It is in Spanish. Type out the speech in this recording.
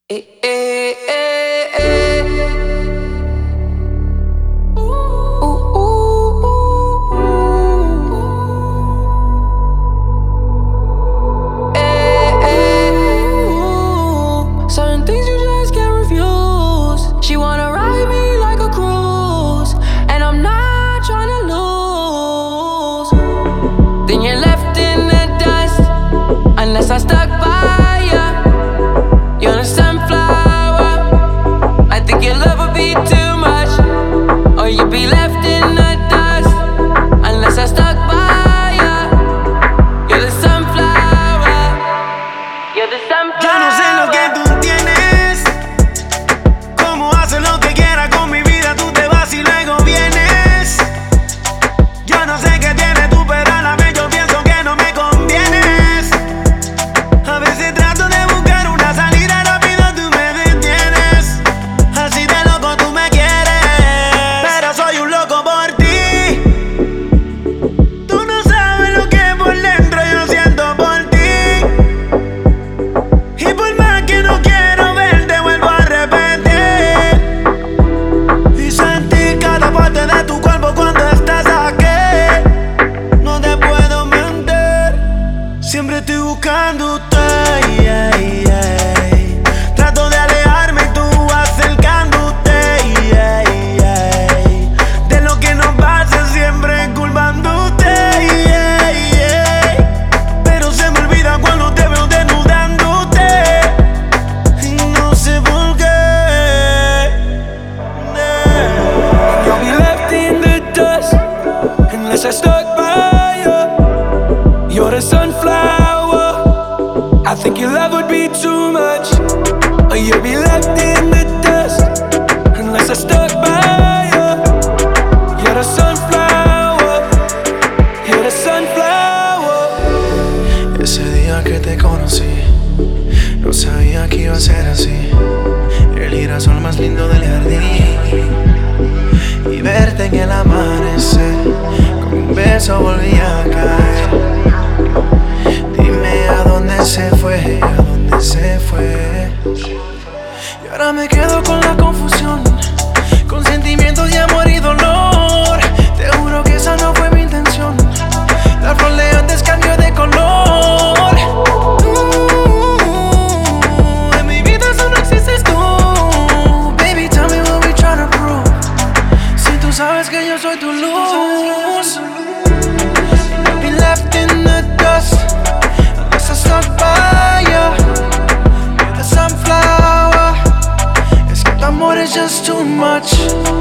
Eh, eh, eh, eh. Certain things you just can't refuse. She wanna ride me like a cruise, and I'm not trying to lose. Then you're left in the dust, unless I stuck by ya. You're the sunflower. I think your love would be too much, or you'd be left in the dust, unless I stuck by ya. You're the sunflower. You're the sunflower. Yo no sé lo que tú tienes, cómo haces lo que quieras con mi vida, tú te vas y luego vienes. Yo no sé qué tienes tú, pero a la vez yo pienso que no me convienes. A veces trato de buscar una salida rápido, tú me detienes. Así de loco tú me quieres, pero soy un loco por ti. Tú no sabes lo que por dentro yo siento por ti. Y por más que no quiero verte, vuelvo a repetir. Y sentir cada parte de tu cuerpo cuando estás aquí. No te puedo mentir, siempre estoy buscándote. Trato de alejarme y tú acercándote. De lo que nos pasa siempre culpándote. Pero se me olvida cuando te veo desnudándote. Y no sé por qué. You'll be left in the dust unless I stuck by you. You're the sunflower. I think your love would be too much, or you'll be left in the dust unless I stuck by you. You're the sunflower. You're the sunflower. Ese día que te conocí, no sabía que iba a ser así. El girasol más lindo del jardín, y verte en el amanecer, con un beso volví a caer. Dime a dónde se fue, a dónde se fue. Y ahora me quedo con la confusión, con sentimientos de amor y dolor. Te juro que esa no fue mi intención. La flor de antes cambió de color. En mi vida solo existes tú. Baby, tell me what we tryna prove. Si tú sabes que yo soy tu luz. You'll be left in the dust unless I stuck by you. You're the sunflower. Es que tu amor es just too much.